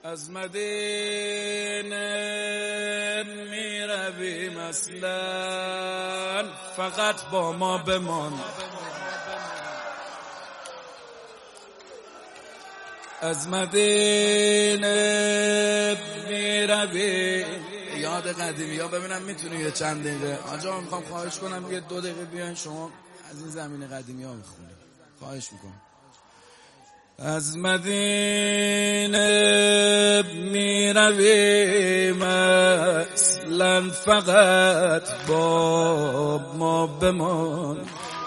از مدینه می رویم اصلا فقط با ما بمان. از مدینه می رویم. یاد قدیمی ها ببینم میتونی یه چند دقیقه آجا میخوام خواهش کنم یه 2 دقیقه بیاین شما از این زمین قدیمی ها بخونید، خواهش میکنم. از مدینه می رویم اصلا فقط با ما بمان.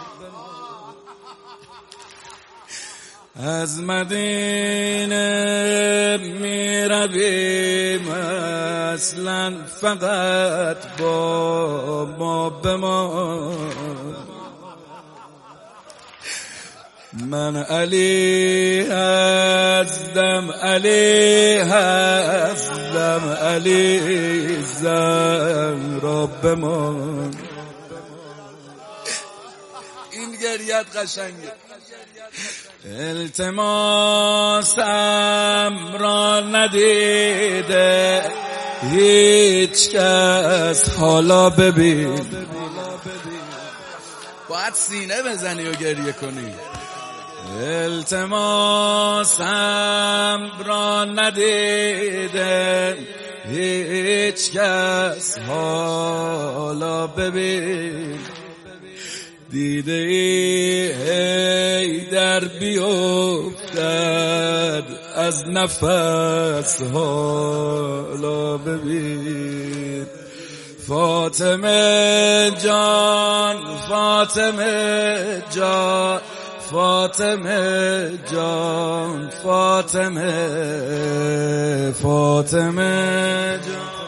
از مدینه می رویم اصلا فقط با ما بمان. من علی هستم، علی هستم، علی زهرا بمان. این گریت قشنگه. التماسم را ندیده هیچ کس، حالا ببین. باید سینه بزنی و گریه کنی. التماسم را ندیده هیچ کس، حالا ببین. دیده ای در بیفتد از نفس، حالا ببین. فاطمه جان، فاطمه جان، فاطمه جان، فاطمه، فاطمه جان.